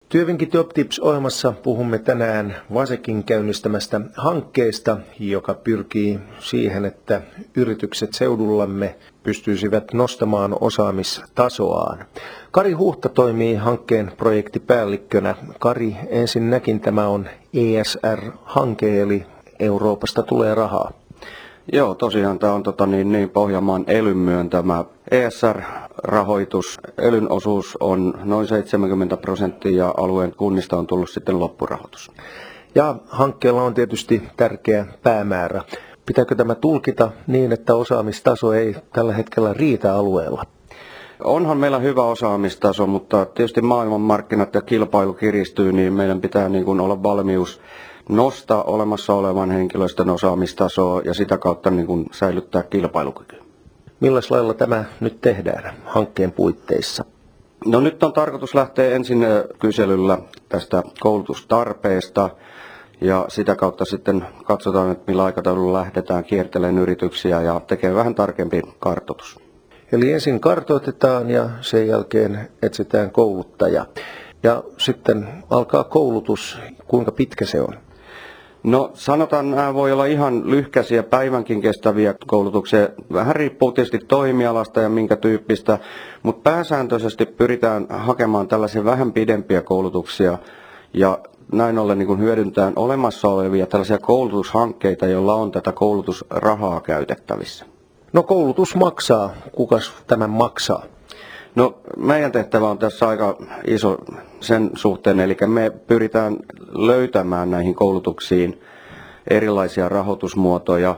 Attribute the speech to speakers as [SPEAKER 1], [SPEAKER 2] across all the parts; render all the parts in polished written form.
[SPEAKER 1] Työvinkit JobTips-ohjelmassa puhumme tänään Vasekin käynnistämästä hankkeesta, joka pyrkii siihen, että yritykset seudullamme pystyisivät nostamaan osaamistasoaan. Kari Huhta toimii hankkeen projektipäällikkönä. Kari, ensinnäkin tämä on ESR-hanke, eli Euroopasta tulee rahaa.
[SPEAKER 2] Joo, tosiaan tämä on Pohjanmaan ELYn myöntämä ESR-rahoitus. ELYn osuus on noin 70% ja alueen kunnista on tullut sitten loppurahoitus.
[SPEAKER 1] Ja hankkeella on tietysti tärkeä päämäärä. Pitääkö tämä tulkita niin, että osaamistaso ei tällä hetkellä riitä alueella?
[SPEAKER 2] Onhan meillä hyvä osaamistaso, mutta tietysti maailmanmarkkinat ja kilpailu kiristyy, niin meidän pitää olla valmius nostaa olemassa olevan henkilöstön osaamistasoa ja sitä kautta säilyttää kilpailukyky.
[SPEAKER 1] Millä lailla tämä nyt tehdään hankkeen puitteissa?
[SPEAKER 2] No nyt on tarkoitus lähteä ensin kyselyllä tästä koulutustarpeesta ja sitä kautta sitten katsotaan, että millä aikataululla lähdetään kiertelemään yrityksiä ja tekee vähän tarkempi kartoitus.
[SPEAKER 1] Eli ensin kartoitetaan ja sen jälkeen etsitään kouluttaja. Ja sitten alkaa koulutus. Kuinka pitkä se on?
[SPEAKER 2] No sanotaan, nämä voi olla ihan lyhkäisiä päivänkin kestäviä koulutuksia. Vähän riippuu tietysti toimialasta ja minkä tyyppistä, mutta pääsääntöisesti pyritään hakemaan tällaisia vähän pidempiä koulutuksia ja näin ollen hyödyntää olemassa olevia tällaisia koulutushankkeita, joilla on tätä koulutusrahaa käytettävissä.
[SPEAKER 1] No koulutus maksaa. Kukas tämän maksaa?
[SPEAKER 2] No meidän tehtävä on tässä aika iso sen suhteen, eli me pyritään löytämään näihin koulutuksiin erilaisia rahoitusmuotoja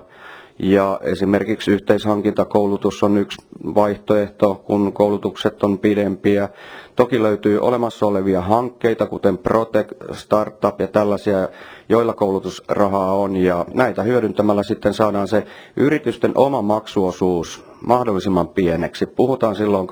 [SPEAKER 2] ja esimerkiksi yhteishankintakoulutus on yksi vaihtoehto, kun koulutukset on pidempiä. Toki löytyy olemassa olevia hankkeita, kuten Protec, Startup ja tällaisia, joilla koulutusrahaa on ja näitä hyödyntämällä sitten saadaan se yritysten oma maksuosuus mahdollisimman pieneksi. Puhutaan silloin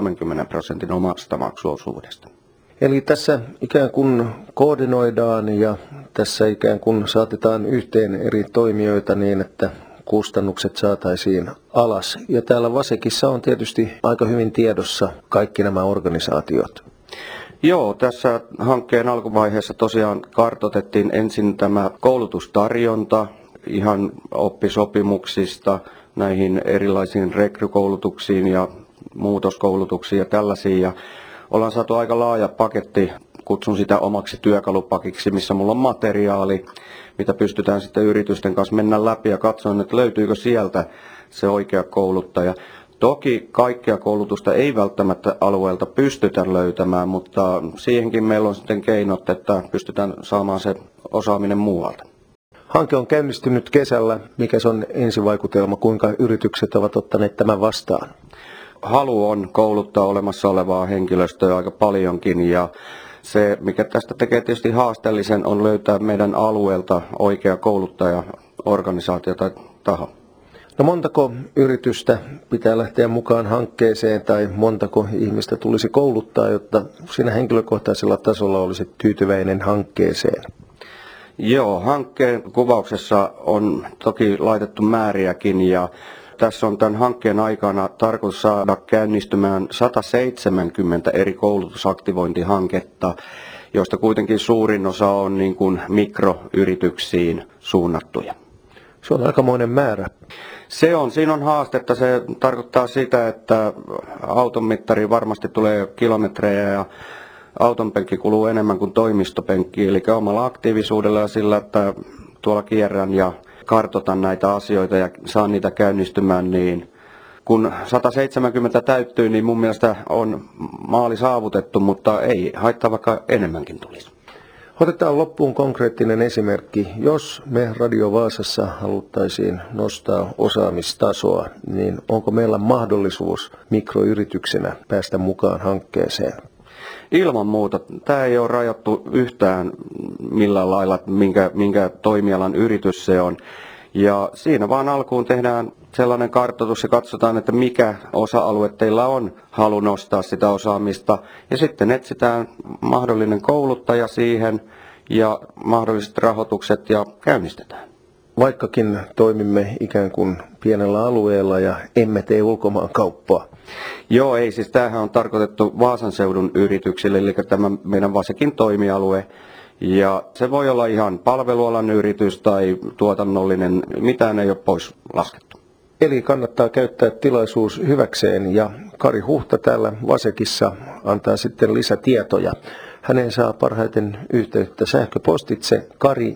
[SPEAKER 2] 20-30% omasta maksuosuudesta.
[SPEAKER 1] Eli tässä ikään kuin koordinoidaan ja tässä ikään kuin saatetaan yhteen eri toimijoita niin, että kustannukset saataisiin alas. Ja täällä Vasekissa on tietysti aika hyvin tiedossa kaikki nämä organisaatiot.
[SPEAKER 2] Joo, tässä hankkeen alkuvaiheessa tosiaan kartoitettiin ensin tämä koulutustarjonta ihan oppisopimuksista näihin erilaisiin rekrykoulutuksiin ja muutoskoulutuksiin ja tällaisiin. Ja ollaan saatu aika laaja paketti, kutsun sitä omaksi työkalupakiksi, missä mulla on materiaali, mitä pystytään sitten yritysten kanssa mennä läpi ja katsoa, että löytyykö sieltä se oikea kouluttaja. Toki kaikkea koulutusta ei välttämättä alueelta pystytä löytämään, mutta siihenkin meillä on sitten keinot, että pystytään saamaan se osaaminen muualta.
[SPEAKER 1] Hanke on käynnistynyt kesällä. Mikä se on ensivaikutelma? Kuinka yritykset ovat ottaneet tämän vastaan?
[SPEAKER 2] Halu on kouluttaa olemassa olevaa henkilöstöä aika paljonkin ja se, mikä tästä tekee tietysti haasteellisen, on löytää meidän alueelta oikea kouluttaja, organisaatio tai taho.
[SPEAKER 1] No montako yritystä pitää lähteä mukaan hankkeeseen tai montako ihmistä tulisi kouluttaa, jotta siinä henkilökohtaisella tasolla olisi tyytyväinen hankkeeseen?
[SPEAKER 2] Joo, hankkeen kuvauksessa on toki laitettu määriäkin ja tässä on tämän hankkeen aikana tarkoitus saada käynnistymään 170 eri koulutusaktivointihanketta, joista kuitenkin suurin osa on mikroyrityksiin suunnattuja.
[SPEAKER 1] Se on aikamoinen määrä.
[SPEAKER 2] Siinä on haastetta. Se tarkoittaa sitä, että autonmittari varmasti tulee kilometrejä ja autonpenkki kuluu enemmän kuin toimistopenkki, eli omalla aktiivisuudella ja sillä, että tuolla kierrän ja kartoitan näitä asioita ja saan niitä käynnistymään, niin kun 170 täyttyy, niin mun mielestä on maali saavutettu, mutta ei haittaa vaikka enemmänkin tulisi.
[SPEAKER 1] Otetaan loppuun konkreettinen esimerkki. Jos me Radio Vaasassa haluttaisiin nostaa osaamistasoa, niin onko meillä mahdollisuus mikroyrityksenä päästä mukaan hankkeeseen?
[SPEAKER 2] Ilman muuta. Tämä ei ole rajattu yhtään millään lailla, minkä toimialan yritys se on. Ja siinä vaan alkuun tehdään sellainen kartoitus ja katsotaan, että mikä osa-alue teillä on halu nostaa sitä osaamista. Ja sitten etsitään mahdollinen kouluttaja siihen ja mahdolliset rahoitukset ja käynnistetään.
[SPEAKER 1] vaikkakin toimimme ikään kuin pienellä alueella ja emme tee ulkomaankauppaa.
[SPEAKER 2] Joo, ei siis tämähän on tarkoitettu Vaasan seudun yrityksille, eli tämä meidän Vasekin toimialue. Ja se voi olla ihan palvelualan yritys tai tuotannollinen, mitään ei ole pois laskettu.
[SPEAKER 1] Eli kannattaa käyttää tilaisuus hyväkseen ja Kari Huhta täällä Vasekissa antaa sitten lisätietoja. Häneen saa parhaiten yhteyttä sähköpostitse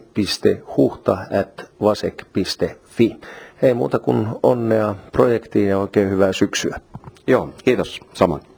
[SPEAKER 1] kari.huhta@vasek.fi. Ei muuta kuin onnea projektiin ja oikein hyvää syksyä.
[SPEAKER 2] Joo, kiitos. Samoin.